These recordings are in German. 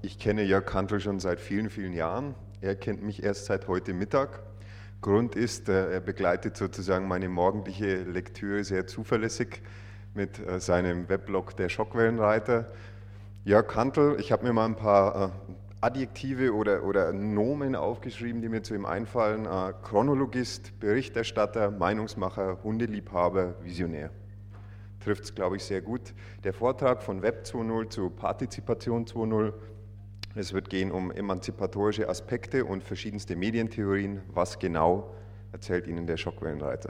Ich kenne Jörg Kantl schon seit vielen, vielen Jahren. Er kennt mich erst seit heute Mittag. Grund ist, er begleitet sozusagen meine morgendliche Lektüre sehr zuverlässig mit seinem Weblog Der Schockwellenreiter. Jörg Kantl, ich habe mir mal ein paar Adjektive oder Nomen aufgeschrieben, die mir zu ihm einfallen. Chronologist, Berichterstatter, Meinungsmacher, Hundeliebhaber, Visionär. Trifft es, glaube ich, sehr gut. Der Vortrag von Web 2.0 zu Partizipation 2.0. Es wird gehen um emanzipatorische Aspekte und verschiedenste Medientheorien. Was genau, erzählt Ihnen der Schockwellenreiter.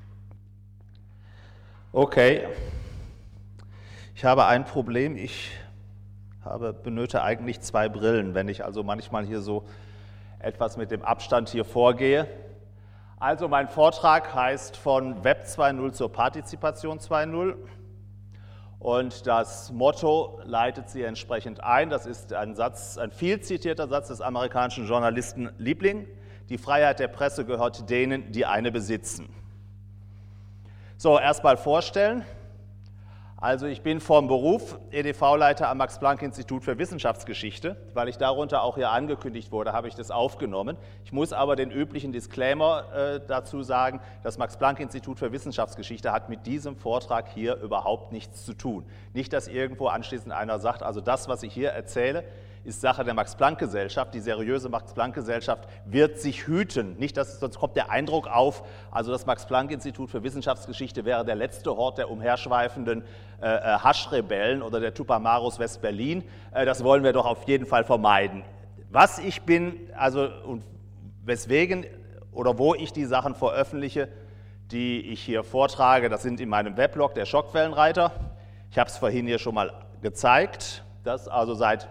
Okay, ich habe ein Problem. Ich benötige eigentlich 2 Brillen, wenn ich also manchmal hier so etwas mit dem Abstand hier vorgehe. Also mein Vortrag heißt von Web 2.0 zur Partizipation 2.0 und das Motto leitet sie entsprechend ein. Das ist ein viel zitierter Satz des amerikanischen Journalisten Liebling: Die Freiheit der Presse gehört denen, die eine besitzen. So, erstmal vorstellen. Also ich bin vom Beruf EDV-Leiter am Max-Planck-Institut für Wissenschaftsgeschichte. Weil ich darunter auch hier angekündigt wurde, habe ich das aufgenommen. Ich muss aber den üblichen Disclaimer dazu sagen, das Max-Planck-Institut für Wissenschaftsgeschichte hat mit diesem Vortrag hier überhaupt nichts zu tun. Nicht, dass irgendwo anschließend einer sagt, also das, was ich hier erzähle, ist Sache der Max-Planck-Gesellschaft. Die seriöse Max-Planck-Gesellschaft wird sich hüten. Nicht, dass sonst kommt der Eindruck auf, also das Max-Planck-Institut für Wissenschaftsgeschichte wäre der letzte Hort der umherschweifenden Haschrebellen oder der Tupamaros West-Berlin. Das wollen wir doch auf jeden Fall vermeiden. Was ich bin, also und weswegen oder wo ich die Sachen veröffentliche, die ich hier vortrage, das sind in meinem Weblog der Schockwellenreiter. Ich habe es vorhin hier schon mal gezeigt, das also seit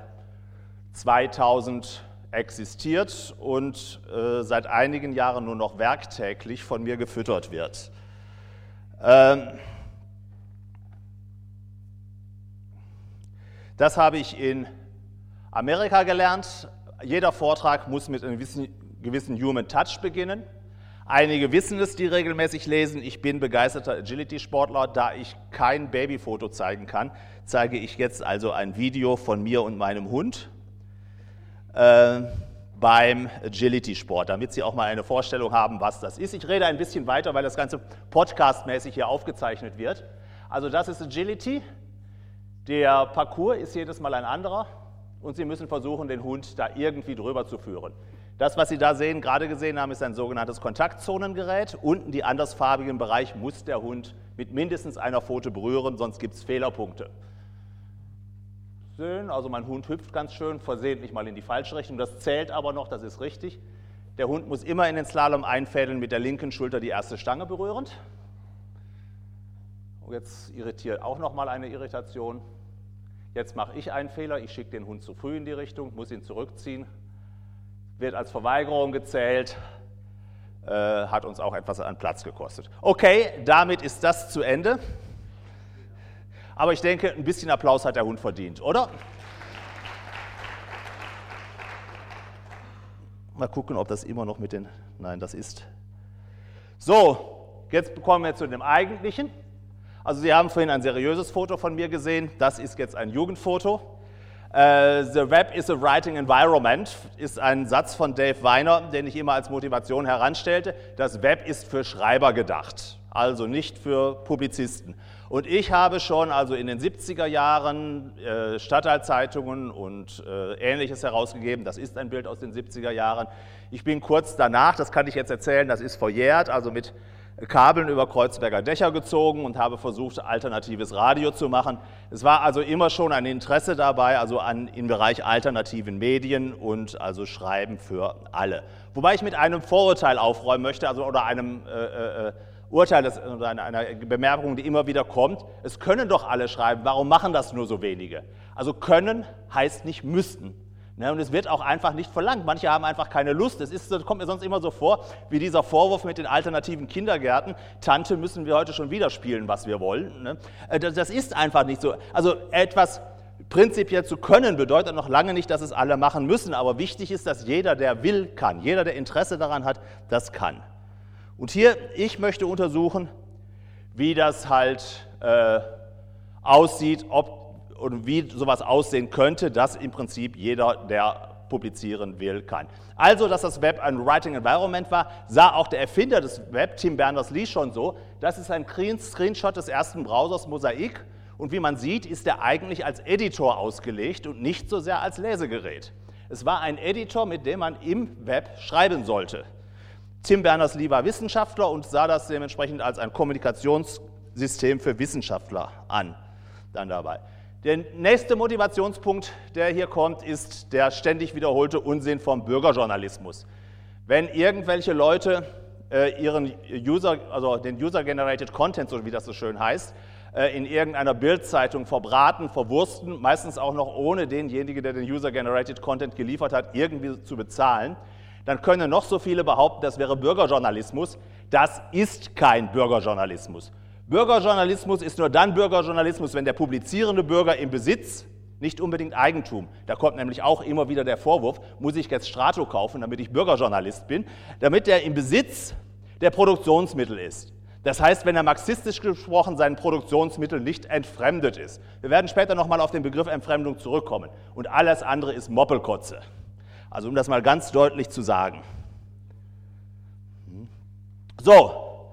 2000 existiert und seit einigen Jahren nur noch werktäglich von mir gefüttert wird. Das habe ich in Amerika gelernt. Jeder Vortrag muss mit einem gewissen Human Touch beginnen. Einige wissen es, die regelmäßig lesen. Ich bin begeisterter Agility-Sportler. Da ich kein Babyfoto zeigen kann, zeige ich jetzt also ein Video von mir und meinem Hund beim Agility-Sport, damit Sie auch mal eine Vorstellung haben, was das ist. Ich rede ein bisschen weiter, weil das Ganze podcastmäßig hier aufgezeichnet wird. Also das ist Agility. Der Parcours ist jedes Mal ein anderer und Sie müssen versuchen, den Hund da irgendwie drüber zu führen. Das, was Sie da sehen, gerade gesehen haben, ist ein sogenanntes Kontaktzonengerät. Unten die andersfarbigen Bereich muss der Hund mit mindestens einer Pfote berühren, sonst gibt es Fehlerpunkte. Also mein Hund hüpft ganz schön, versehentlich mal in die falsche Richtung, das zählt aber noch, das ist richtig. Der Hund muss immer in den Slalom einfädeln, mit der linken Schulter die erste Stange berührend. Und jetzt irritiert auch nochmal eine Irritation. Jetzt mache ich einen Fehler, ich schicke den Hund zu früh in die Richtung, muss ihn zurückziehen, wird als Verweigerung gezählt, hat uns auch etwas an Platz gekostet. Okay, damit ist das zu Ende. Aber ich denke, ein bisschen Applaus hat der Hund verdient, oder? Mal gucken, ob das immer noch mit den... Nein, das ist... So, jetzt kommen wir zu dem Eigentlichen. Also Sie haben vorhin ein seriöses Foto von mir gesehen. Das ist jetzt ein Jugendfoto. The web is a writing environment ist ein Satz von Dave Weiner, den ich immer als Motivation heranstellte. Das Web ist für Schreiber gedacht, also nicht für Publizisten. Und ich habe schon also in den 70er Jahren Stadtteilzeitungen und Ähnliches herausgegeben. Das ist ein Bild aus den 70er Jahren. Ich bin kurz danach, das kann ich jetzt erzählen, das ist verjährt, also mit Kabeln über Kreuzberger Dächer gezogen und habe versucht, alternatives Radio zu machen. Es war also immer schon ein Interesse dabei, also im Bereich alternativen Medien und also Schreiben für alle. Wobei ich mit einem Vorurteil aufräumen möchte, also oder einem Urteil, oder einer Bemerkung, die immer wieder kommt. Es können doch alle schreiben, warum machen das nur so wenige? Also können heißt nicht müssten. Ne, und es wird auch einfach nicht verlangt. Manche haben einfach keine Lust. Das kommt mir sonst immer so vor, wie dieser Vorwurf mit den alternativen Kindergärten. Tante, müssen wir heute schon wieder spielen, was wir wollen. Ne? Das ist einfach nicht so. Also etwas prinzipiell zu können bedeutet noch lange nicht, dass es alle machen müssen. Aber wichtig ist, dass jeder, der will, kann. Jeder, der Interesse daran hat, das kann. Und hier, ich möchte untersuchen, wie das halt aussieht, ob und wie sowas aussehen könnte, dass im Prinzip jeder, der publizieren will, kann. Also, dass das Web ein Writing Environment war, sah auch der Erfinder des Web, Tim Berners-Lee, schon so. Das ist ein Screenshot des ersten Browsers Mosaic und wie man sieht, ist er eigentlich als Editor ausgelegt und nicht so sehr als Lesegerät. Es war ein Editor, mit dem man im Web schreiben sollte. Tim Berners-Lee war Wissenschaftler und sah das dementsprechend als ein Kommunikationssystem für Wissenschaftler an, dann dabei. Der nächste Motivationspunkt, der hier kommt, ist der ständig wiederholte Unsinn vom Bürgerjournalismus. Wenn irgendwelche Leute den User-Generated Content, so wie das so schön heißt, in irgendeiner Bildzeitung verbraten, verwursten, meistens auch noch ohne denjenigen, der den User-Generated Content geliefert hat, irgendwie zu bezahlen, dann können noch so viele behaupten, das wäre Bürgerjournalismus. Das ist kein Bürgerjournalismus. Bürgerjournalismus ist nur dann Bürgerjournalismus, wenn der publizierende Bürger im Besitz, nicht unbedingt Eigentum, da kommt nämlich auch immer wieder der Vorwurf, muss ich jetzt Strato kaufen, damit ich Bürgerjournalist bin, damit er im Besitz der Produktionsmittel ist. Das heißt, wenn er marxistisch gesprochen seinen Produktionsmitteln nicht entfremdet ist. Wir werden später nochmal auf den Begriff Entfremdung zurückkommen. Und alles andere ist Moppelkotze. Also um das mal ganz deutlich zu sagen. So,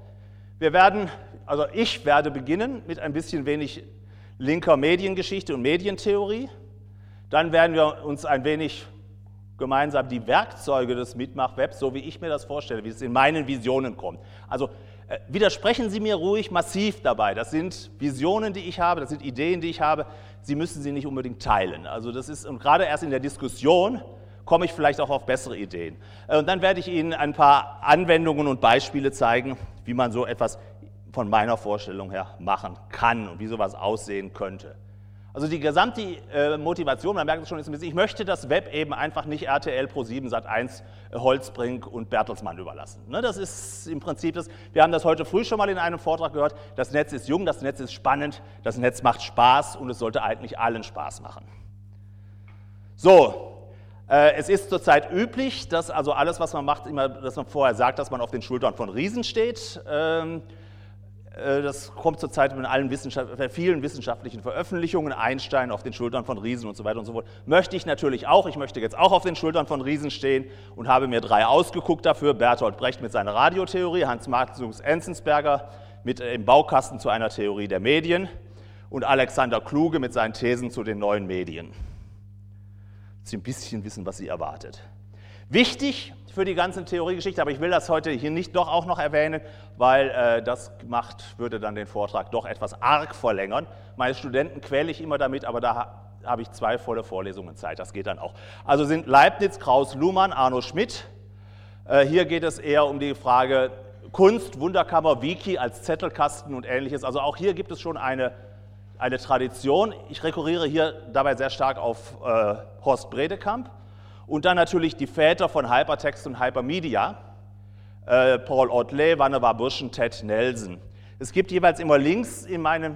ich werde beginnen mit ein bisschen wenig linker Mediengeschichte und Medientheorie. Dann werden wir uns ein wenig gemeinsam die Werkzeuge des Mitmach-Webs, so wie ich mir das vorstelle, wie es in meinen Visionen kommt. Also widersprechen Sie mir ruhig massiv dabei. Das sind Visionen, die ich habe, das sind Ideen, die ich habe. Sie müssen sie nicht unbedingt teilen. Also das ist, und gerade erst in der Diskussion komme ich vielleicht auch auf bessere Ideen. Und dann werde ich Ihnen ein paar Anwendungen und Beispiele zeigen, wie man so etwas von meiner Vorstellung her machen kann und wie sowas aussehen könnte. Also die gesamte Motivation, man merkt es schon, ist ein bisschen, ich möchte das Web eben einfach nicht RTL, Pro7, Sat1, Holzbrink und Bertelsmann überlassen. Ne, das ist im Prinzip das, wir haben das heute früh schon mal in einem Vortrag gehört, das Netz ist jung, das Netz ist spannend, das Netz macht Spaß und es sollte eigentlich allen Spaß machen. So, es ist zurzeit üblich, dass also alles, was man macht, immer, dass man vorher sagt, dass man auf den Schultern von Riesen steht. Das kommt zurzeit in vielen wissenschaftlichen Veröffentlichungen, Einstein auf den Schultern von Riesen und so weiter und so fort. Möchte ich natürlich auch, ich möchte jetzt auch auf den Schultern von Riesen stehen und habe mir 3 ausgeguckt dafür, Bertolt Brecht mit seiner Radiotheorie, Hans-Magnus Enzensberger mit im Baukasten zu einer Theorie der Medien und Alexander Kluge mit seinen Thesen zu den neuen Medien. Sie ein bisschen wissen, was Sie erwartet. Wichtig für die ganze Theoriegeschichte, aber ich will das heute hier nicht doch auch noch erwähnen, weil würde dann den Vortrag doch etwas arg verlängern. Meine Studenten quäle ich immer damit, aber da habe ich 2 volle Vorlesungen Zeit, das geht dann auch. Also sind Leibniz, Krauss, Luhmann, Arno Schmidt. Hier geht es eher um die Frage Kunst, Wunderkammer, Wiki als Zettelkasten und Ähnliches. Also auch hier gibt es schon eine Tradition. Ich rekurriere hier dabei sehr stark auf Horst Bredekamp. Und dann natürlich die Väter von Hypertext und Hypermedia, Paul Otlet, Vannevar Bush, Ted Nelson. Es gibt jeweils immer Links in meinem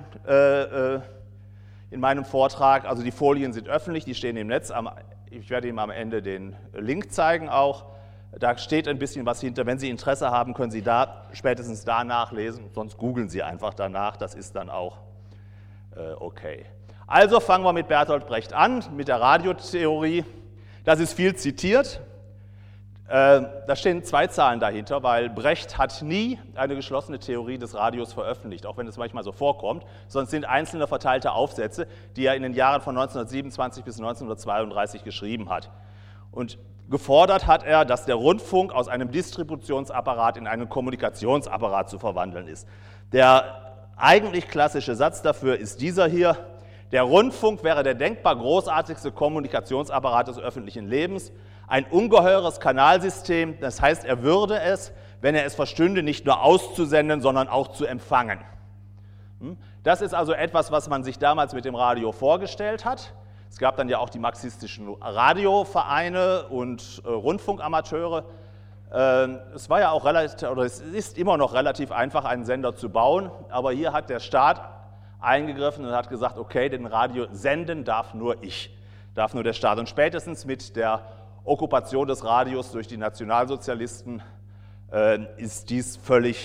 Vortrag, also die Folien sind öffentlich, die stehen im Netz. Ich werde Ihnen am Ende den Link zeigen auch. Da steht ein bisschen was hinter. Wenn Sie Interesse haben, können Sie spätestens da nachlesen, sonst googeln Sie einfach danach, das ist dann auch okay. Also fangen wir mit Bertolt Brecht an, mit der Radiotheorie. Das ist viel zitiert. Da stehen 2 Zahlen dahinter, weil Brecht hat nie eine geschlossene Theorie des Radios veröffentlicht, auch wenn es manchmal so vorkommt, sondern es sind einzelne verteilte Aufsätze, die er in den Jahren von 1927 bis 1932 geschrieben hat. Und gefordert hat er, dass der Rundfunk aus einem Distributionsapparat in einen Kommunikationsapparat zu verwandeln ist. Der eigentlich klassische Satz dafür ist dieser hier: Der Rundfunk wäre der denkbar großartigste Kommunikationsapparat des öffentlichen Lebens, ein ungeheures Kanalsystem, das heißt, er würde es, wenn er es verstünde, nicht nur auszusenden, sondern auch zu empfangen. Das ist also etwas, was man sich damals mit dem Radio vorgestellt hat. Es gab dann ja auch die marxistischen Radiovereine und Rundfunkamateure. Es war ja auch relativ, oder es ist immer noch relativ einfach, einen Sender zu bauen, aber hier hat der Staat eingegriffen und hat gesagt, okay, den Radio senden darf nur ich, darf nur der Staat. Und spätestens mit der Okkupation des Radios durch die Nationalsozialisten ist dies völlig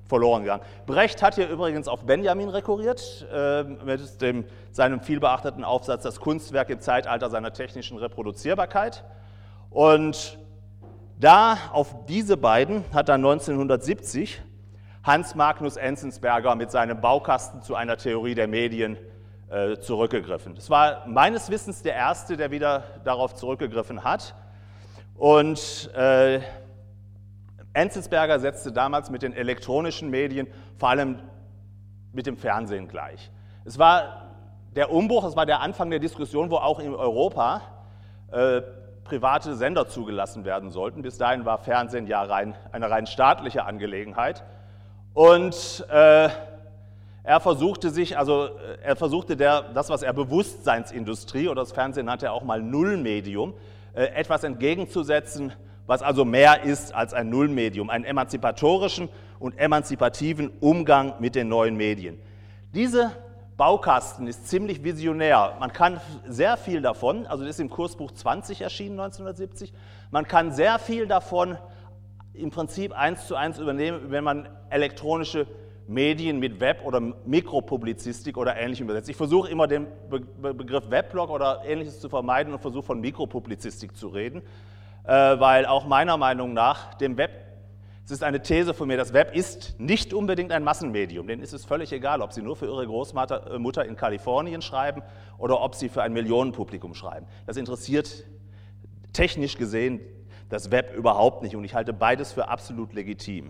verloren gegangen. Brecht hat hier übrigens auf Benjamin rekurriert, mit seinem vielbeachteten Aufsatz Das Kunstwerk im Zeitalter seiner technischen Reproduzierbarkeit. Und da auf diese beiden hat dann 1970 Hans Magnus Enzensberger mit seinem Baukasten zu einer Theorie der Medien zurückgegriffen. Das war meines Wissens der erste, der wieder darauf zurückgegriffen hat. Und Enzensberger setzte damals mit den elektronischen Medien, vor allem mit dem Fernsehen gleich. Es war der Umbruch, es war der Anfang der Diskussion, wo auch in Europa private Sender zugelassen werden sollten. Bis dahin war Fernsehen ja eine rein staatliche Angelegenheit. Und er versuchte das, was er Bewusstseinsindustrie, oder das Fernsehen nannte er auch mal Nullmedium, etwas entgegenzusetzen, was also mehr ist als ein Nullmedium, einen emanzipatorischen und emanzipativen Umgang mit den neuen Medien. Dieser Baukasten ist ziemlich visionär. Man kann sehr viel davon, also das ist im Kursbuch 20 erschienen 1970, man kann sehr viel davon im Prinzip 1:1 übernehmen, wenn man elektronische Medien mit Web- oder Mikropublizistik oder Ähnlichem übersetzt. Ich versuche immer den Begriff Weblog oder Ähnliches zu vermeiden und versuche von Mikropublizistik zu reden. Weil auch meiner Meinung nach dem Web, es ist eine These von mir, das Web ist nicht unbedingt ein Massenmedium, denen ist es völlig egal, ob sie nur für ihre Großmutter in Kalifornien schreiben oder ob sie für ein Millionenpublikum schreiben. Das interessiert technisch gesehen das Web überhaupt nicht und ich halte beides für absolut legitim.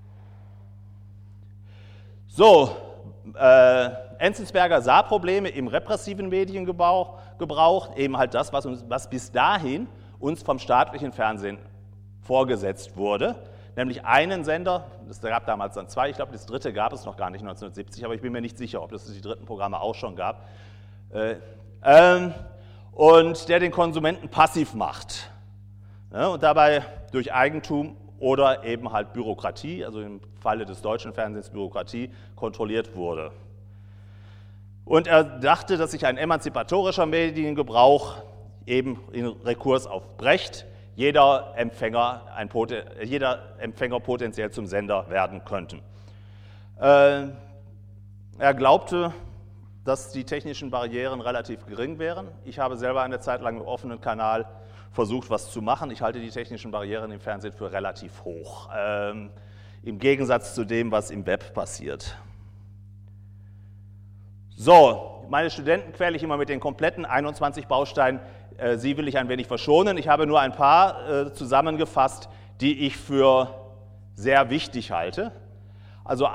So, Enzensberger sah Probleme im repressiven Mediengebrauch, eben halt das, was bis dahin uns vom staatlichen Fernsehen vorgesetzt wurde, nämlich einen Sender, es gab damals dann zwei, ich glaube das dritte gab es noch gar nicht 1970, aber ich bin mir nicht sicher, ob es die dritten Programme auch schon gab, und der den Konsumenten passiv macht, ja, und dabei durch Eigentum oder eben halt Bürokratie, also im Falle des deutschen Fernsehens Bürokratie, kontrolliert wurde. Und er dachte, dass sich ein emanzipatorischer Mediengebrauch eben in Rekurs auf Brecht, jeder Empfänger potenziell zum Sender werden könnten. Er glaubte, dass die technischen Barrieren relativ gering wären. Ich habe selber eine Zeit lang im offenen Kanal versucht, was zu machen. Ich halte die technischen Barrieren im Fernsehen für relativ hoch, im Gegensatz zu dem, was im Web passiert. So, meine Studenten quäle ich immer mit den kompletten 21 Bausteinen. Sie will ich ein wenig verschonen. Ich habe nur ein paar zusammengefasst, die ich für sehr wichtig halte. Also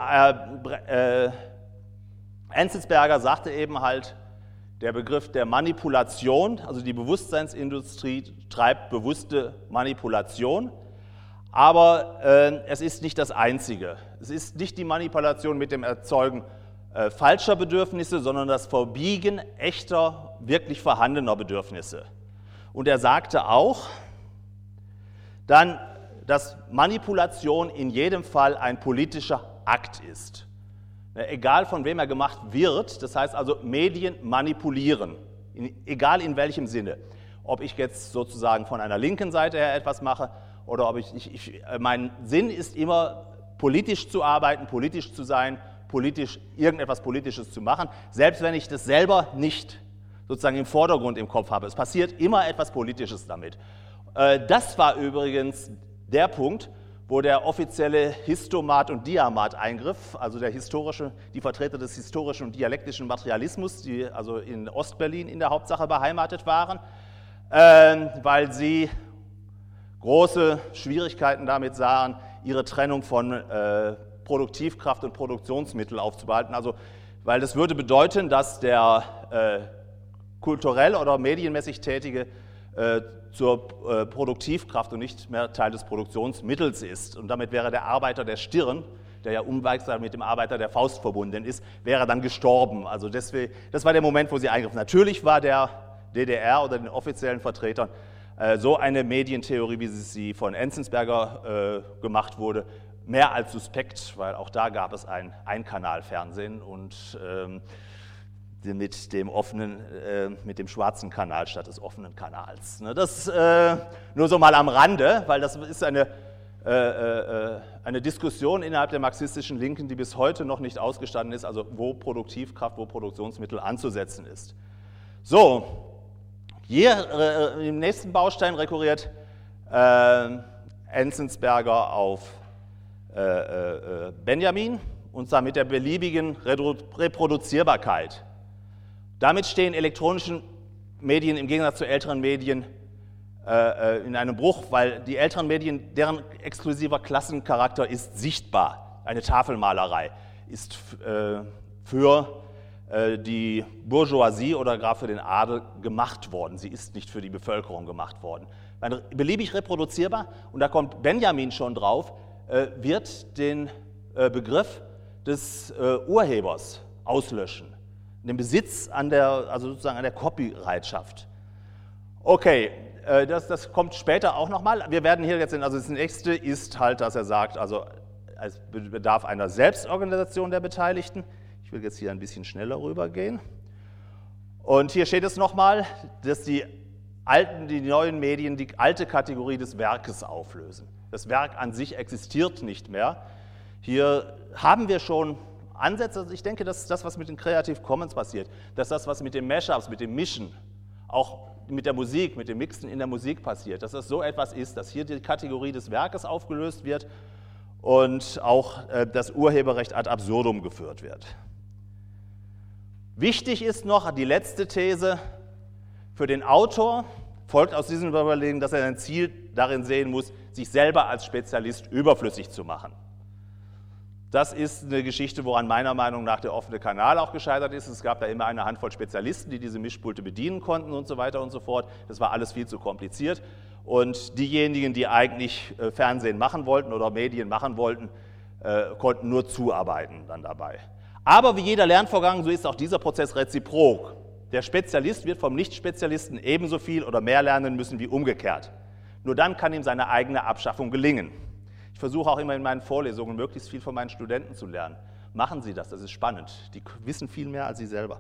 Enzensberger sagte eben halt, der Begriff der Manipulation, also die Bewusstseinsindustrie treibt bewusste Manipulation, aber es ist nicht das Einzige. Es ist nicht die Manipulation mit dem Erzeugen falscher Bedürfnisse, sondern das Verbiegen echter, wirklich vorhandener Bedürfnisse. Und er sagte auch dann, dass Manipulation in jedem Fall ein politischer Akt ist. Egal von wem er gemacht wird, das heißt also Medien manipulieren, egal in welchem Sinne. Ob ich jetzt sozusagen von einer linken Seite her etwas mache oder ob mein Sinn ist immer, politisch zu arbeiten, politisch zu sein, irgendetwas Politisches zu machen, selbst wenn ich das selber nicht sozusagen im Vordergrund im Kopf habe. Es passiert immer etwas Politisches damit. Das war übrigens der Punkt, wo der offizielle Histomat- und Diamat-Eingriff, also die Vertreter des historischen und dialektischen Materialismus, die also in Ostberlin in der Hauptsache beheimatet waren, weil sie große Schwierigkeiten damit sahen, ihre Trennung von Produktivkraft und Produktionsmittel aufzubehalten. Also, weil das würde bedeuten, dass der kulturell oder medienmäßig Tätige zur Produktivkraft und nicht mehr Teil des Produktionsmittels ist. Und damit wäre der Arbeiter der Stirn, der ja unweigsam mit dem Arbeiter der Faust verbunden ist, wäre dann gestorben. Also deswegen, das war der Moment, wo sie eingriffen. Natürlich war der DDR oder den offiziellen Vertretern so eine Medientheorie, wie sie von Enzensberger gemacht wurde, mehr als suspekt, weil auch da gab es ein Einkanalfernsehen und mit dem schwarzen Kanal statt des offenen Kanals. Das nur so mal am Rande, weil das ist eine eine Diskussion innerhalb der marxistischen Linken, die bis heute noch nicht ausgestanden ist, also wo Produktivkraft, wo Produktionsmittel anzusetzen ist. So, hier im nächsten Baustein rekurriert Enzensberger auf Benjamin, und zwar mit der beliebigen Reproduzierbarkeit. Damit stehen elektronischen Medien im Gegensatz zu älteren Medien in einem Bruch, weil die älteren Medien, deren exklusiver Klassencharakter ist sichtbar. Eine Tafelmalerei ist für die Bourgeoisie oder gar für den Adel gemacht worden. Sie ist nicht für die Bevölkerung gemacht worden. Beliebig reproduzierbar, und da kommt Benjamin schon drauf, wird den Begriff des Urhebers auslöschen, den Besitz also sozusagen an der Copyreitschaft. Okay, das kommt später auch nochmal. Wir werden hier jetzt, also das nächste ist halt, dass er sagt, also es bedarf einer Selbstorganisation der Beteiligten. Ich will jetzt hier ein bisschen schneller rübergehen. Und hier steht es nochmal, dass die neuen Medien die alte Kategorie des Werkes auflösen. Das Werk an sich existiert nicht mehr. Hier haben wir schon Ansätze. Also ich denke, dass das, was mit den Creative Commons passiert, dass das, was mit den Mashups, mit dem Mischen, auch mit der Musik, mit dem Mixen in der Musik passiert, dass das so etwas ist, dass hier die Kategorie des Werkes aufgelöst wird und auch das Urheberrecht ad absurdum geführt wird. Wichtig ist noch die letzte These: Für den Autor folgt aus diesem Überlegen, dass er sein Ziel darin sehen muss, sich selber als Spezialist überflüssig zu machen. Das ist eine Geschichte, woran meiner Meinung nach der offene Kanal auch gescheitert ist. Es gab da immer eine Handvoll Spezialisten, die diese Mischpulte bedienen konnten und so weiter und so fort. Das war alles viel zu kompliziert. Und diejenigen, die eigentlich Fernsehen machen wollten oder Medien machen wollten, konnten nur zuarbeiten dann dabei. Aber wie jeder Lernvorgang, so ist auch dieser Prozess reziprok. Der Spezialist wird vom Nicht-Spezialisten ebenso viel oder mehr lernen müssen wie umgekehrt. Nur dann kann ihm seine eigene Abschaffung gelingen. Ich versuche auch immer in meinen Vorlesungen möglichst viel von meinen Studenten zu lernen. Machen Sie das, das ist spannend. Die wissen viel mehr als Sie selber.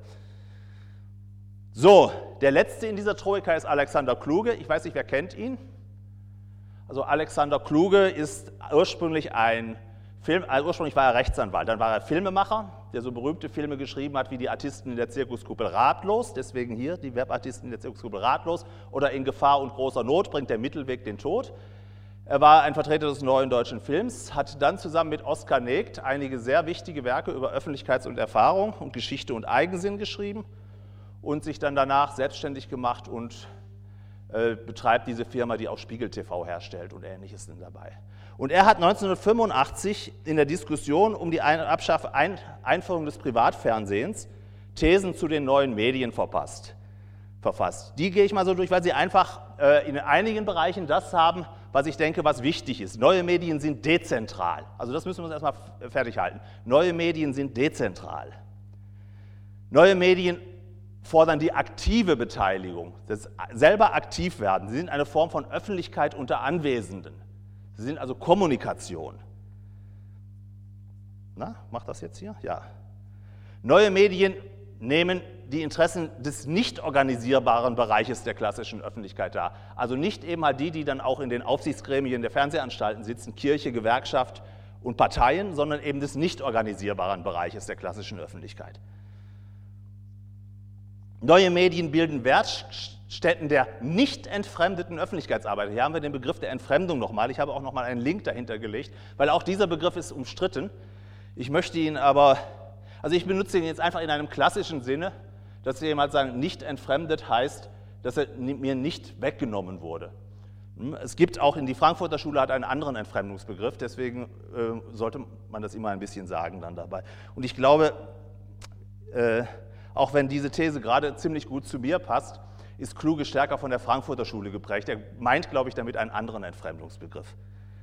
So, der letzte in dieser Troika ist Alexander Kluge. Ich weiß nicht, wer kennt ihn? Also Alexander Kluge ist ursprünglich ursprünglich war er Rechtsanwalt, dann war er Filmemacher, der so berühmte Filme geschrieben hat wie Die Artisten in der Zirkuskuppel Ratlos, deswegen hier die Webartisten in der Zirkuskuppel Ratlos, oder In Gefahr und großer Not bringt der Mittelweg den Tod. Er war ein Vertreter des neuen deutschen Films, hat dann zusammen mit Oskar Negт einige sehr wichtige Werke über Öffentlichkeits- und Erfahrung und Geschichte und Eigensinn geschrieben und sich dann danach selbstständig gemacht und betreibt diese Firma, die auch Spiegel TV herstellt und Ähnliches denn dabei. Und er hat 1985 in der Diskussion um die Einführung des Privatfernsehens Thesen zu den neuen Medien verfasst. Die gehe ich mal so durch, weil sie einfach in einigen Bereichen das haben, was ich denke, was wichtig ist. Neue Medien sind dezentral. Also das müssen wir uns erstmal fertig halten. Neue Medien sind dezentral. Neue Medien fordern die aktive Beteiligung, das selber aktiv werden. Sie sind eine Form von Öffentlichkeit unter Anwesenden. Sie sind also Kommunikation. Na, macht das jetzt hier? Ja. Neue Medien nehmen die Interessen des nicht organisierbaren Bereiches der klassischen Öffentlichkeit dar. Also nicht eben halt die dann auch in den Aufsichtsgremien der Fernsehanstalten sitzen, Kirche, Gewerkschaft und Parteien, sondern eben des nicht organisierbaren Bereiches der klassischen Öffentlichkeit. Neue Medien bilden Werkstätten der nicht entfremdeten Öffentlichkeitsarbeit. Hier haben wir den Begriff der Entfremdung nochmal. Ich habe auch nochmal einen Link dahinter gelegt, weil auch dieser Begriff ist umstritten. Ich möchte ihn aber, also ich benutze ihn jetzt einfach in einem klassischen Sinne, dass wir jemand sagen, nicht entfremdet heißt, dass er mir nicht weggenommen wurde. Es gibt auch in die Frankfurter Schule hat einen anderen Entfremdungsbegriff, deswegen sollte man das immer ein bisschen sagen dann dabei. Und ich glaube, auch wenn diese These gerade ziemlich gut zu mir passt, ist Kluge stärker von der Frankfurter Schule geprägt. Er meint, glaube ich, damit einen anderen Entfremdungsbegriff.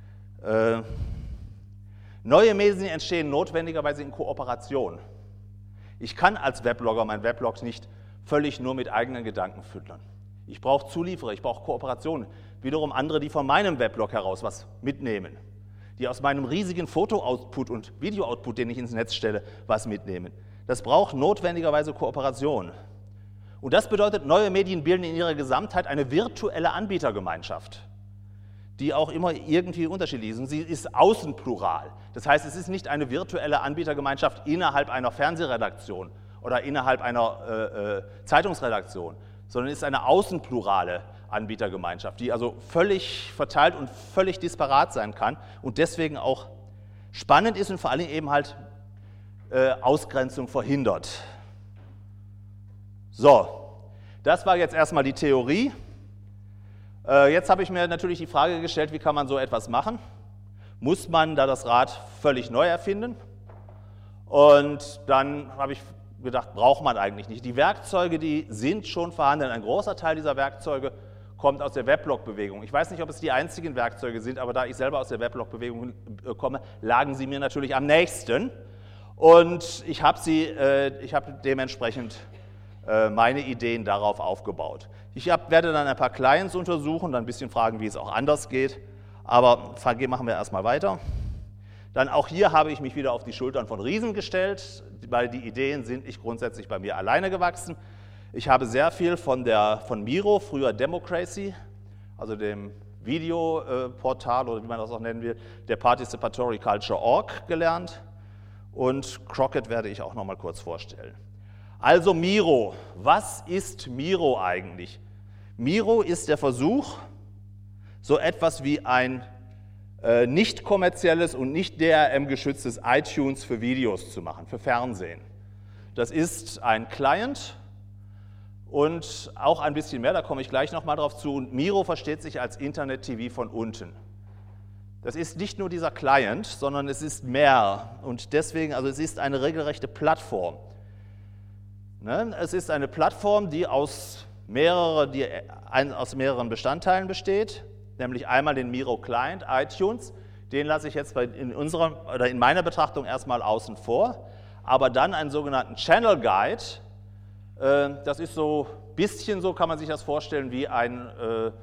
Neue Medien entstehen notwendigerweise in Kooperation. Ich kann als Weblogger meinen Weblog nicht völlig nur mit eigenen Gedanken füttern. Ich brauche Zulieferer, ich brauche Kooperation. Wiederum andere, die von meinem Weblog heraus was mitnehmen, die aus meinem riesigen Foto-Output und Video-Output, den ich ins Netz stelle, was mitnehmen. Das braucht notwendigerweise Kooperation. Und das bedeutet, neue Medien bilden in ihrer Gesamtheit eine virtuelle Anbietergemeinschaft, die auch immer irgendwie unterschiedlich ist. Und sie ist außenplural. Das heißt, es ist nicht eine virtuelle Anbietergemeinschaft innerhalb einer Fernsehredaktion oder innerhalb einer Zeitungsredaktion, sondern es ist eine außenplurale Anbietergemeinschaft, die also völlig verteilt und völlig disparat sein kann und deswegen auch spannend ist und vor allem eben halt Ausgrenzung verhindert. So, das war jetzt erstmal die Theorie. Jetzt habe ich mir natürlich die Frage gestellt, wie kann man so etwas machen? Muss man da das Rad völlig neu erfinden? Und dann habe ich gedacht, braucht man eigentlich nicht. Die Werkzeuge, die sind schon vorhanden. Ein großer Teil dieser Werkzeuge kommt aus der Weblog-Bewegung. Ich weiß nicht, ob es die einzigen Werkzeuge sind, aber da ich selber aus der Weblog-Bewegung komme, lagen sie mir natürlich am nächsten. Und ich habe dementsprechend meine Ideen darauf aufgebaut. Ich werde dann ein paar Clients untersuchen, dann ein bisschen fragen, wie es auch anders geht. Aber machen wir erstmal weiter. Dann auch hier habe ich mich wieder auf die Schultern von Riesen gestellt, weil die Ideen sind nicht grundsätzlich bei mir alleine gewachsen. Ich habe sehr viel von Miro, früher Democracy, also dem Videoportal oder wie man das auch nennen will, der Participatory Culture Org gelernt. Und Crockett werde ich auch noch mal kurz vorstellen. Also Miro. Was ist Miro eigentlich? Miro ist der Versuch, so etwas wie ein nicht kommerzielles und nicht DRM-geschütztes iTunes für Videos zu machen, für Fernsehen. Das ist ein Client und auch ein bisschen mehr, da komme ich gleich nochmal drauf zu. Und Miro versteht sich als Internet-TV von unten. Das ist nicht nur dieser Client, sondern es ist mehr. Und deswegen, also es ist eine regelrechte Plattform. Ne? Es ist eine Plattform, die aus mehreren Bestandteilen besteht, nämlich einmal den Miro Client, iTunes, den lasse ich jetzt in meiner Betrachtung erstmal außen vor, aber dann einen sogenannten Channel Guide, das ist so ein bisschen so, kann man sich das vorstellen, wie ein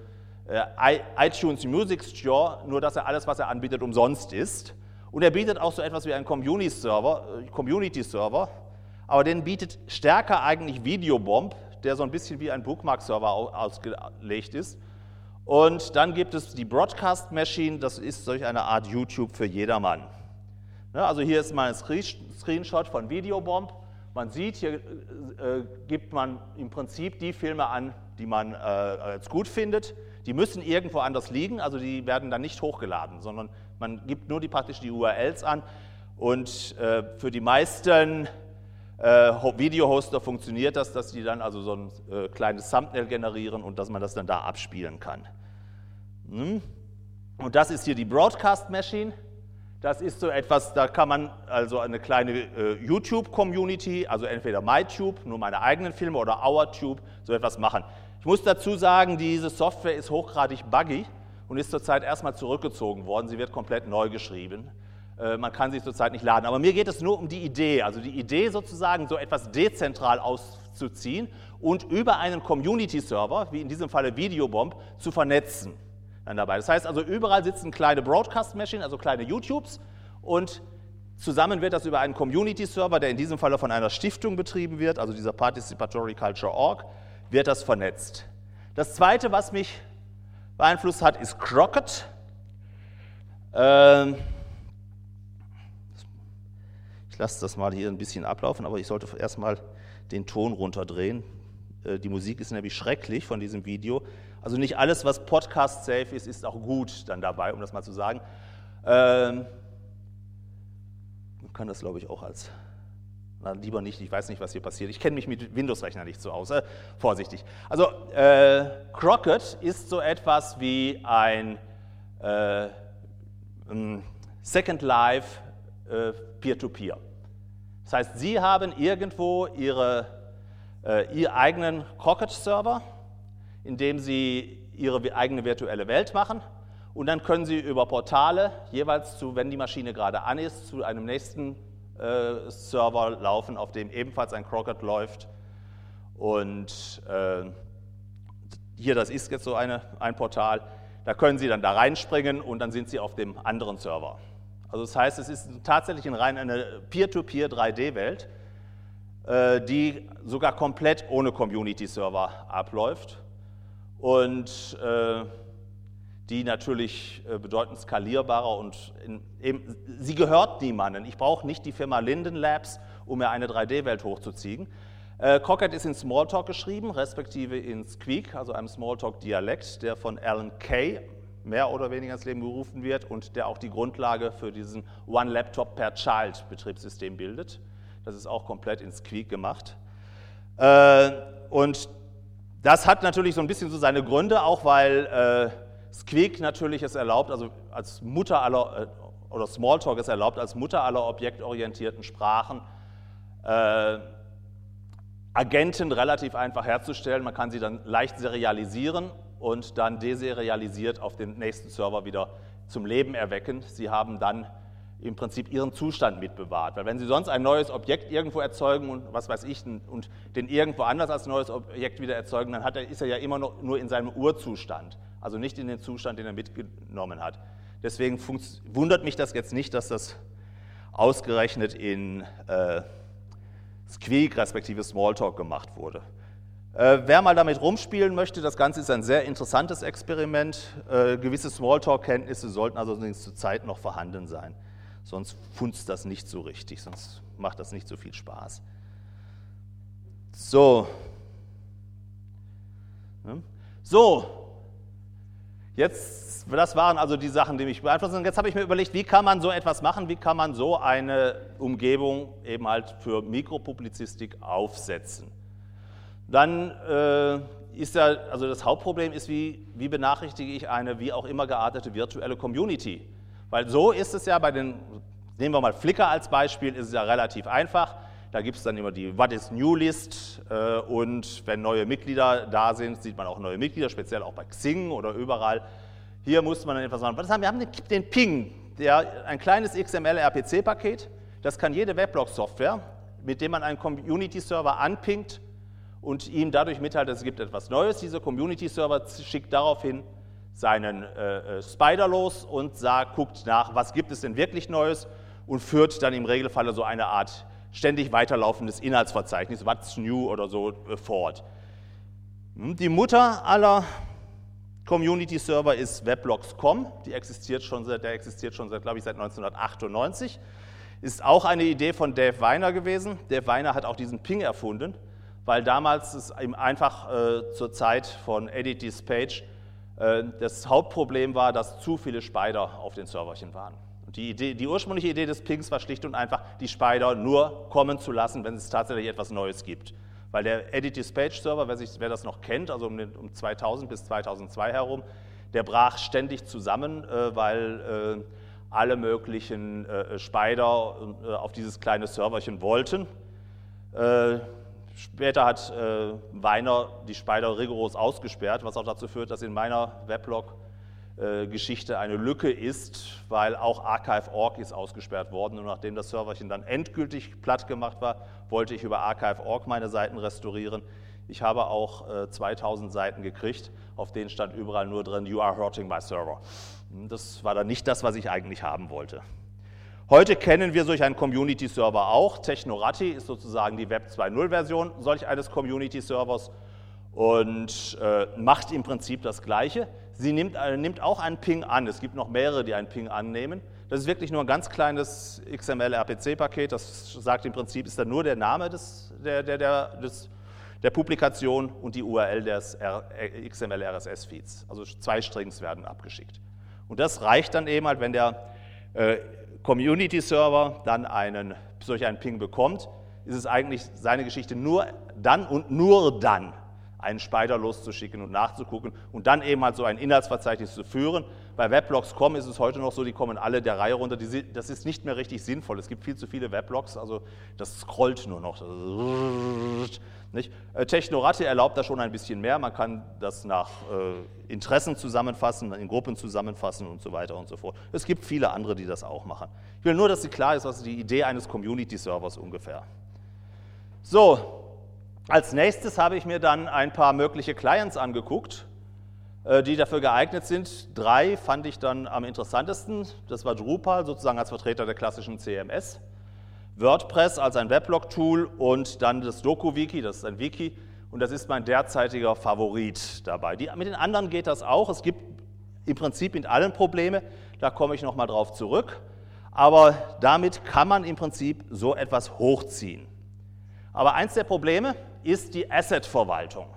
iTunes Music Store, nur dass er alles, was er anbietet, umsonst ist. Und er bietet auch so etwas wie einen Community-Server, aber den bietet stärker eigentlich Videobomb, der so ein bisschen wie ein Bookmark-Server ausgelegt ist. Und dann gibt es die Broadcast Machine, das ist solch eine Art YouTube für jedermann. Also hier ist mal ein Screenshot von Videobomb. Man sieht, hier gibt man im Prinzip die Filme an, die man als gut findet. Die müssen irgendwo anders liegen, also die werden dann nicht hochgeladen, sondern man gibt nur praktisch die URLs an. Und für die meisten Video-Hoster funktioniert das, dass die dann also so ein kleines Thumbnail generieren und dass man das dann da abspielen kann. Und das ist hier die Broadcast Machine. Das ist so etwas, da kann man also eine kleine YouTube-Community, also entweder MyTube, nur meine eigenen Filme, oder OurTube, so etwas machen. Ich muss dazu sagen, diese Software ist hochgradig buggy und ist zurzeit erstmal zurückgezogen worden. Sie wird komplett neu geschrieben. Man kann sie zurzeit nicht laden. Aber mir geht es nur um die Idee, also die Idee sozusagen, so etwas dezentral auszuziehen und über einen Community-Server, wie in diesem Falle Videobomb, zu vernetzen. Dann dabei. Das heißt also, überall sitzen kleine Broadcast-Machines, also kleine YouTubes, und zusammen wird das über einen Community-Server, der in diesem Falle von einer Stiftung betrieben wird, also dieser Participatory Culture Org, wird das vernetzt. Das Zweite, was mich beeinflusst hat, ist Crockett. Ich lasse das mal hier ein bisschen ablaufen, aber ich sollte erstmal den Ton runterdrehen. Die Musik ist nämlich schrecklich von diesem Video. Also nicht alles, was Podcast-safe ist, ist auch gut dann dabei, um das mal zu sagen. Man kann das, glaube ich, auch als... Na, lieber nicht, ich weiß nicht, was hier passiert. Ich kenne mich mit Windows-Rechnern nicht so aus. Vorsichtig. Also Crockett ist so etwas wie ein Second Life Peer-to-Peer. Das heißt, Sie haben irgendwo Ihren eigenen Crockett-Server, in dem Sie Ihre eigene virtuelle Welt machen, und dann können Sie über Portale jeweils, wenn die Maschine gerade an ist, zu einem nächsten Server laufen, auf dem ebenfalls ein Crockett läuft. Und hier, das ist jetzt so ein Portal, da können Sie dann da reinspringen und dann sind Sie auf dem anderen Server. Also das heißt, es ist tatsächlich eine Peer-to-Peer 3D-Welt, die sogar komplett ohne Community-Server abläuft. Und die natürlich bedeutend skalierbarer und sie gehört niemandem. Ich brauche nicht die Firma Linden Labs, um mir eine 3D-Welt hochzuziehen. Crockett ist in Smalltalk geschrieben, respektive in Squeak, also einem Smalltalk-Dialekt, der von Alan Kay mehr oder weniger ins Leben gerufen wird und der auch die Grundlage für diesen One Laptop per Child Betriebssystem bildet. Das ist auch komplett in Squeak gemacht. Und das hat natürlich so ein bisschen so seine Gründe, auch weil Squeak natürlich es erlaubt, also als Mutter aller, oder Smalltalk es erlaubt, als Mutter aller objektorientierten Sprachen Agenten relativ einfach herzustellen. Man kann sie dann leicht serialisieren und dann deserialisiert auf den nächsten Server wieder zum Leben erwecken. Sie haben dann im Prinzip ihren Zustand mitbewahrt. Weil wenn Sie sonst ein neues Objekt irgendwo erzeugen und was weiß ich, und den irgendwo anders als neues Objekt wieder erzeugen, dann ist er ja immer noch nur in seinem Urzustand, also nicht in den Zustand, den er mitgenommen hat. Deswegen wundert mich das jetzt nicht, dass das ausgerechnet in Squeak respektive Smalltalk gemacht wurde. Wer mal damit rumspielen möchte, das Ganze ist ein sehr interessantes Experiment. Gewisse Smalltalk-Kenntnisse sollten also zur Zeit noch vorhanden sein. Sonst funzt das nicht so richtig, sonst macht das nicht so viel Spaß. So. Das waren also die Sachen, die mich beeinflussen. Und jetzt habe ich mir überlegt, wie kann man so etwas machen, wie kann man so eine Umgebung eben halt für Mikropublizistik aufsetzen. Dann ist ja, also das Hauptproblem ist, wie benachrichtige ich eine wie auch immer geartete virtuelle Community? Weil so ist es ja bei den, nehmen wir mal Flickr als Beispiel, ist es ja relativ einfach. Da gibt es dann immer die What is New List und wenn neue Mitglieder da sind, sieht man auch neue Mitglieder, speziell auch bei Xing oder überall. Hier muss man dann etwas machen. Wir haben den Ping, ein kleines XML-RPC-Paket, das kann jede Weblog-Software, mit dem man einen Community-Server anpingt und ihm dadurch mitteilt, es gibt etwas Neues. Dieser Community-Server schickt daraufhin seinen Spider los und guckt nach, was gibt es denn wirklich Neues und führt dann im Regelfall so eine Art ständig weiterlaufendes Inhaltsverzeichnis, What's New oder so, fort. Die Mutter aller Community-Server ist Weblogs.com, der existiert schon seit, glaube ich, seit 1998. Ist auch eine Idee von Dave Winer gewesen. Dave Winer hat auch diesen Ping erfunden, weil damals es ihm einfach zur Zeit von Edit This Page das Hauptproblem war, dass zu viele Spider auf den Serverchen waren. Und die ursprüngliche Idee des Pings war schlicht und einfach, die Spider nur kommen zu lassen, wenn es tatsächlich etwas Neues gibt. Weil der Edit This Page Server, wer das noch kennt, also um 2000 bis 2002 herum, der brach ständig zusammen, weil alle möglichen Spider auf dieses kleine Serverchen wollten. Später hat Winer die Spider rigoros ausgesperrt, was auch dazu führt, dass in meiner Weblog-Geschichte eine Lücke ist, weil auch Archive.org ist ausgesperrt worden und nachdem das Serverchen dann endgültig platt gemacht war, wollte ich über Archive.org meine Seiten restaurieren. Ich habe auch 2000 Seiten gekriegt, auf denen stand überall nur drin, You are hurting my server. Das war dann nicht das, was ich eigentlich haben wollte. Heute kennen wir solch einen Community-Server auch. Technorati ist sozusagen die Web 2.0-Version solch eines Community-Servers und macht im Prinzip das Gleiche. Sie nimmt auch einen Ping an. Es gibt noch mehrere, die einen Ping annehmen. Das ist wirklich nur ein ganz kleines XML-RPC-Paket. Das sagt im Prinzip, ist dann nur der Name der Publikation und die URL des XML-RSS-Feeds. Also 2 Strings werden abgeschickt. Und das reicht dann eben halt, wenn der Community-Server dann solch einen Ping bekommt, ist es eigentlich seine Geschichte nur dann und nur dann einen Spider loszuschicken und nachzugucken und dann eben halt so ein Inhaltsverzeichnis zu führen. Bei Weblogs.com ist es heute noch so, die kommen alle der Reihe runter. Das ist nicht mehr richtig sinnvoll. Es gibt viel zu viele Weblogs, also das scrollt nur noch. Nicht? Technorati erlaubt da schon ein bisschen mehr. Man kann das nach Interessen zusammenfassen, in Gruppen zusammenfassen und so weiter und so fort. Es gibt viele andere, die das auch machen. Ich will nur, dass sie klar ist, was die Idee eines Community-Servers ungefähr. So, als nächstes habe ich mir dann ein paar mögliche Clients angeguckt, die dafür geeignet sind. 3 fand ich dann am interessantesten. Das war Drupal, sozusagen als Vertreter der klassischen CMS. WordPress als ein Weblog-Tool und dann das DokuWiki, das ist ein Wiki und das ist mein derzeitiger Favorit dabei. Mit den anderen geht das auch. Es gibt im Prinzip mit allen Probleme, da komme ich nochmal drauf zurück, aber damit kann man im Prinzip so etwas hochziehen. Aber eins der Probleme ist die Asset-Verwaltung.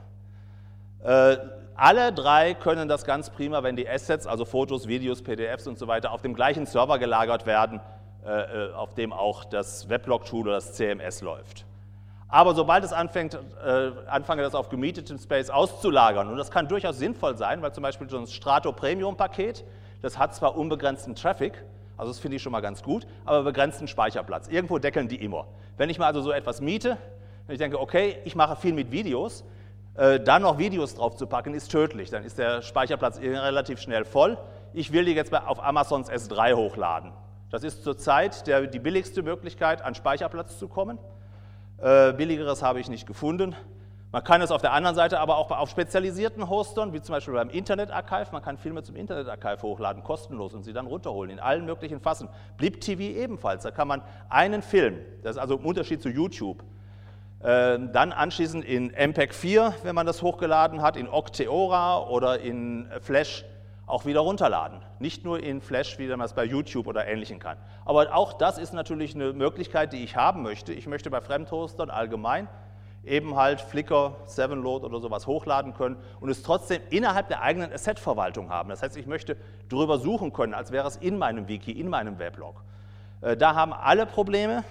Alle drei können das ganz prima, wenn die Assets, also Fotos, Videos, PDFs und so weiter, auf dem gleichen Server gelagert werden, auf dem auch das Weblog-Tool oder das CMS läuft. Aber sobald es anfange, das auf gemietetem Space auszulagern, und das kann durchaus sinnvoll sein, weil zum Beispiel so ein Strato Premium-Paket, das hat zwar unbegrenzten Traffic, also das finde ich schon mal ganz gut, aber begrenzten Speicherplatz. Irgendwo deckeln die immer. Wenn ich mal also so etwas miete, und ich denke, okay, ich mache viel mit Videos, dann noch Videos drauf zu packen, ist tödlich. Dann ist der Speicherplatz relativ schnell voll. Ich will die jetzt auf Amazons S3 hochladen. Das ist zurzeit die billigste Möglichkeit, an Speicherplatz zu kommen. Billigeres habe ich nicht gefunden. Man kann es auf der anderen Seite aber auch auf spezialisierten Hostern, wie zum Beispiel beim Internet Archive, man kann Filme zum Internet Archive hochladen, kostenlos, und sie dann runterholen, in allen möglichen Fassen. Blip TV ebenfalls, da kann man einen Film, das ist also im Unterschied zu YouTube, dann anschließend in MPEG 4, wenn man das hochgeladen hat, in Octeora oder in Flash auch wieder runterladen. Nicht nur in Flash, wie man es bei YouTube oder Ähnlichem kann. Aber auch das ist natürlich eine Möglichkeit, die ich haben möchte. Ich möchte bei Fremdhostern allgemein eben halt Flickr, Sevenload oder sowas hochladen können und es trotzdem innerhalb der eigenen Asset-Verwaltung haben. Das heißt, ich möchte drüber suchen können, als wäre es in meinem Wiki, in meinem Weblog. Da haben alle Probleme.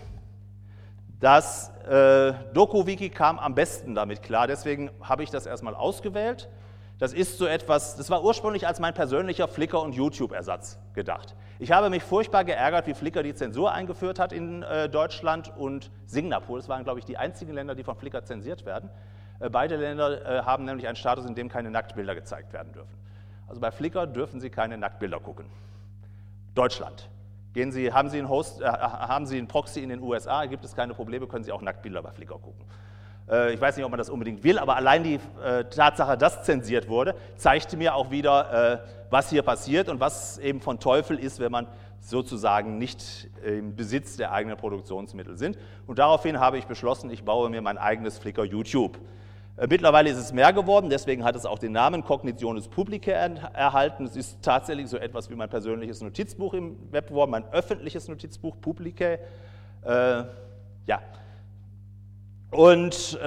Das DokuWiki kam am besten damit klar, deswegen habe ich das erstmal ausgewählt. Das ist so etwas, das war ursprünglich als mein persönlicher Flickr- und YouTube-Ersatz gedacht. Ich habe mich furchtbar geärgert, wie Flickr die Zensur eingeführt hat in Deutschland und Singapur. Das waren, glaube ich, die einzigen Länder, die von Flickr zensiert werden. Beide Länder haben nämlich einen Status, in dem keine Nacktbilder gezeigt werden dürfen. Also bei Flickr dürfen Sie keine Nacktbilder gucken. Deutschland. Haben Sie einen Proxy in den USA, gibt es keine Probleme, können Sie auch Nacktbilder bei Flickr gucken. Ich weiß nicht, ob man das unbedingt will, aber allein die Tatsache, dass zensiert wurde, zeigte mir auch wieder, was hier passiert und was eben von Teufel ist, wenn man sozusagen nicht im Besitz der eigenen Produktionsmittel sind. Und daraufhin habe ich beschlossen, ich baue mir mein eigenes Flickr YouTube. Mittlerweile ist es mehr geworden, deswegen hat es auch den Namen Cognitionis Publicae erhalten. Es ist tatsächlich so etwas wie mein persönliches Notizbuch im Web geworden, mein öffentliches Notizbuch Publicae. Ja. Und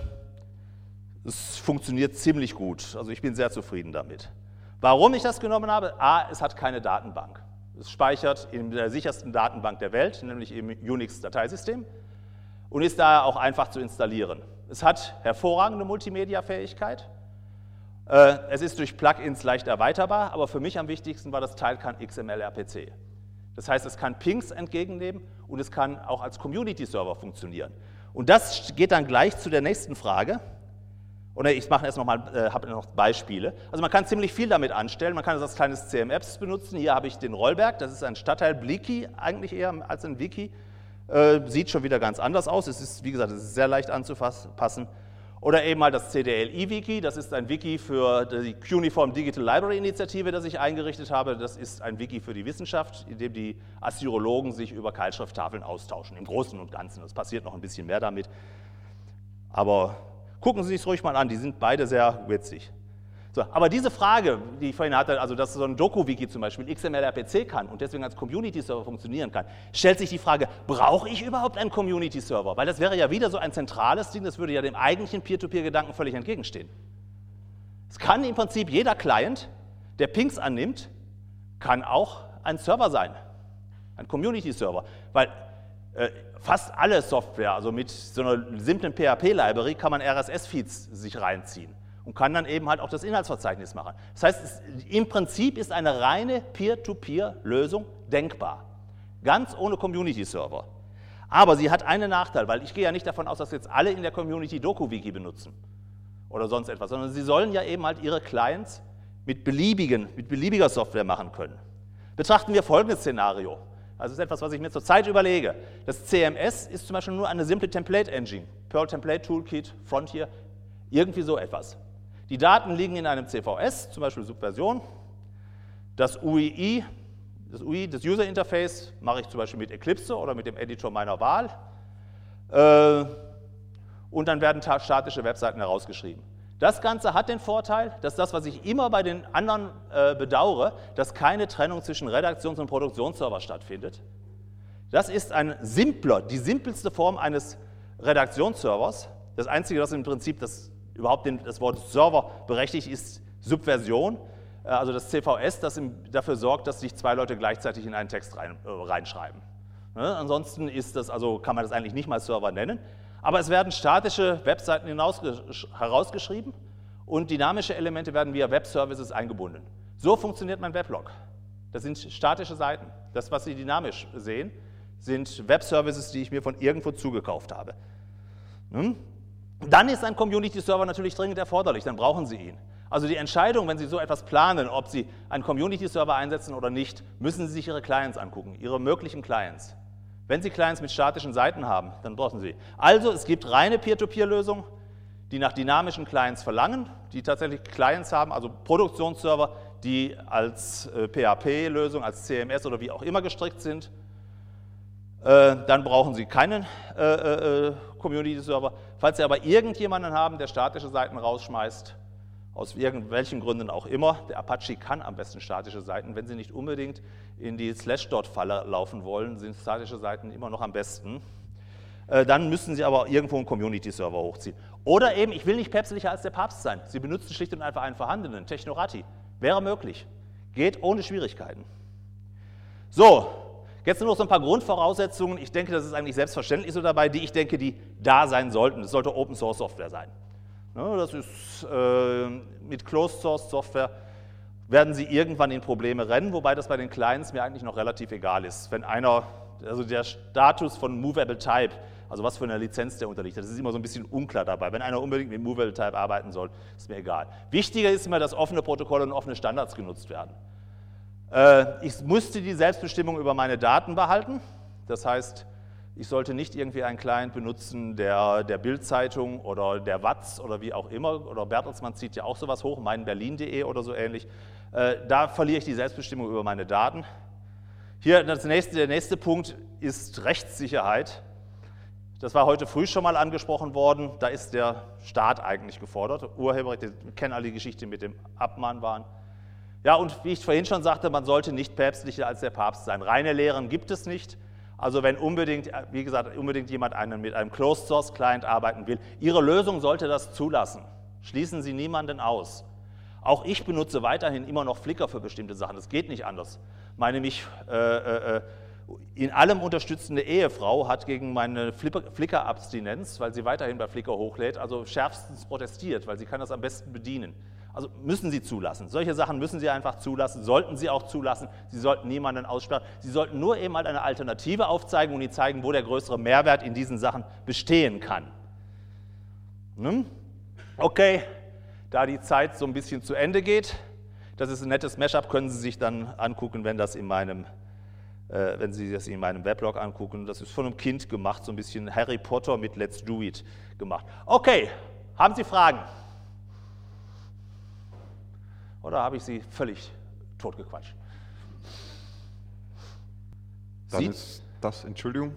es funktioniert ziemlich gut, also ich bin sehr zufrieden damit. Warum ich das genommen habe? A, es hat keine Datenbank. Es speichert in der sichersten Datenbank der Welt, nämlich im Unix-Dateisystem, und ist daher auch einfach zu installieren. Es hat hervorragende Multimedia-Fähigkeit, es ist durch Plugins leicht erweiterbar, aber für mich am wichtigsten war, das Teil kann XML-RPC. Das heißt, es kann Pings entgegennehmen und es kann auch als Community-Server funktionieren. Und das geht dann gleich zu der nächsten Frage. Oder ich mache erst nochmal, habe noch Beispiele. Also man kann ziemlich viel damit anstellen. Man kann es als kleines CMS benutzen. Hier habe ich den Rollberg, das ist ein Stadtteil Bliki, eigentlich eher als ein Wiki. Sieht schon wieder ganz anders aus. Es ist, wie gesagt, es ist sehr leicht anzupassen. Oder eben halt das CDLI-Wiki, das ist ein Wiki für die Cuneiform Digital Library Initiative, das ich eingerichtet habe. Das ist ein Wiki für die Wissenschaft, in dem die Assyrologen sich über Keilschrifttafeln austauschen, im Großen und Ganzen. Es passiert noch ein bisschen mehr damit. Aber gucken Sie sich es ruhig mal an, die sind beide sehr witzig. So, aber diese Frage, die ich vorhin hatte, also dass so ein DokuWiki zum Beispiel XML-RPC kann und deswegen als Community-Server funktionieren kann, stellt sich die Frage, brauche ich überhaupt einen Community-Server? Weil das wäre ja wieder so ein zentrales Ding, das würde ja dem eigentlichen Peer-to-Peer-Gedanken völlig entgegenstehen. Es kann im Prinzip jeder Client, der Pings annimmt, kann auch ein Server sein, ein Community-Server, weil fast alle Software, also mit so einer simplen PHP-Library, kann man RSS-Feeds sich reinziehen und kann dann eben halt auch das Inhaltsverzeichnis machen. Das heißt, im Prinzip ist eine reine Peer-to-Peer-Lösung denkbar, ganz ohne Community-Server. Aber sie hat einen Nachteil, weil ich gehe ja nicht davon aus, dass jetzt alle in der Community DokuWiki benutzen oder sonst etwas, sondern sie sollen ja eben halt ihre Clients mit beliebiger Software machen können. Betrachten wir folgendes Szenario. Also das ist etwas, was ich mir zurzeit überlege. Das CMS ist zum Beispiel nur eine simple Template-Engine, Perl Template Toolkit, Frontier, irgendwie so etwas. Die Daten liegen in einem CVS, zum Beispiel Subversion. Das UI, das User Interface, mache ich zum Beispiel mit Eclipse oder mit dem Editor meiner Wahl. Und dann werden statische Webseiten herausgeschrieben. Das Ganze hat den Vorteil, dass das, was ich immer bei den anderen bedauere, dass keine Trennung zwischen Redaktions- und Produktionsserver stattfindet. Das ist die simpelste Form eines Redaktionsservers. Das Einzige, was im Prinzip überhaupt das Wort Server berechtigt, ist Subversion, also das CVS, das dafür sorgt, dass sich zwei Leute gleichzeitig in einen Text reinschreiben. Ne? Ansonsten kann man das eigentlich nicht mal Server nennen. Aber es werden statische Webseiten herausgeschrieben und dynamische Elemente werden via Web-Services eingebunden. So funktioniert mein Weblog. Das sind statische Seiten. Das, was Sie dynamisch sehen, sind Web-Services, die ich mir von irgendwo zugekauft habe. Dann ist ein Community-Server natürlich dringend erforderlich, dann brauchen Sie ihn. Also die Entscheidung, wenn Sie so etwas planen, ob Sie einen Community-Server einsetzen oder nicht, müssen Sie sich Ihre Clients angucken, Ihre möglichen Clients. Wenn Sie Clients mit statischen Seiten haben, dann brauchen Sie. Also es gibt reine Peer-to-Peer-Lösungen, die nach dynamischen Clients verlangen, die tatsächlich Clients haben, also Produktionsserver, die als PHP-Lösung, als CMS oder wie auch immer gestrickt sind. Dann brauchen Sie keinen Community-Server. Falls Sie aber irgendjemanden haben, der statische Seiten rausschmeißt, aus irgendwelchen Gründen auch immer, der Apache kann am besten statische Seiten. Wenn Sie nicht unbedingt in die Slashdot-Falle laufen wollen, sind statische Seiten immer noch am besten. Dann müssen Sie aber irgendwo einen Community-Server hochziehen. Oder eben, ich will nicht päpstlicher als der Papst sein. Sie benutzen schlicht und einfach einen vorhandenen, Technorati. Wäre möglich. Geht ohne Schwierigkeiten. So, jetzt nur noch so ein paar Grundvoraussetzungen. Ich denke, das ist eigentlich selbstverständlich so dabei, die ich denke, die da sein sollten. Das sollte Open-Source-Software sein. Das ist mit Closed-Source-Software werden Sie irgendwann in Probleme rennen, wobei das bei den Clients mir eigentlich noch relativ egal ist. Wenn also der Status von Movable Type, also was für eine Lizenz der unterliegt, das ist immer so ein bisschen unklar dabei. Wenn einer unbedingt mit Movable Type arbeiten soll, ist mir egal. Wichtiger ist immer, dass offene Protokolle und offene Standards genutzt werden. Ich müsste die Selbstbestimmung über meine Daten behalten, das heißt, ich sollte nicht irgendwie einen Client benutzen, der Bild-Zeitung oder der Watz oder wie auch immer, oder Bertelsmann zieht ja auch sowas hoch, meinberlin.de oder so ähnlich. Da verliere ich die Selbstbestimmung über meine Daten. Hier der nächste Punkt ist Rechtssicherheit. Das war heute früh schon mal angesprochen worden, da ist der Staat eigentlich gefordert. Urheberrecht, wir kennen alle die Geschichte mit dem Abmahnwahn. Ja, und wie ich vorhin schon sagte, man sollte nicht päpstlicher als der Papst sein. Reine Lehren gibt es nicht. Also wenn unbedingt, wie gesagt, jemand mit einem Closed-Source-Client arbeiten will, Ihre Lösung sollte das zulassen. Schließen Sie niemanden aus. Auch ich benutze weiterhin immer noch Flickr für bestimmte Sachen, das geht nicht anders. Meine mich in allem unterstützende Ehefrau hat gegen meine Flickr-Abstinenz, weil sie weiterhin bei Flickr hochlädt, also schärfstens protestiert, weil sie kann das am besten bedienen. Also müssen Sie zulassen. Solche Sachen müssen Sie einfach zulassen, sollten Sie auch zulassen. Sie sollten niemanden aussperren. Sie sollten nur eben halt eine Alternative aufzeigen und Ihnen zeigen, wo der größere Mehrwert in diesen Sachen bestehen kann. Okay, da die Zeit so ein bisschen zu Ende geht, das ist ein nettes Mashup, können Sie sich dann angucken, wenn Sie das in meinem Weblog angucken. Das ist von einem Kind gemacht, so ein bisschen Harry Potter mit Let's Do It gemacht. Okay, haben Sie Fragen? Oder habe ich Sie völlig totgequatscht? Dann ist das, Entschuldigung.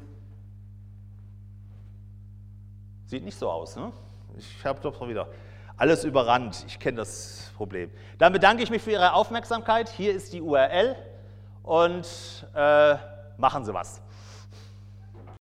Sieht nicht so aus, ne? Ich habe doch wieder alles überrannt. Ich kenne das Problem. Dann bedanke ich mich für Ihre Aufmerksamkeit. Hier ist die URL und machen Sie was.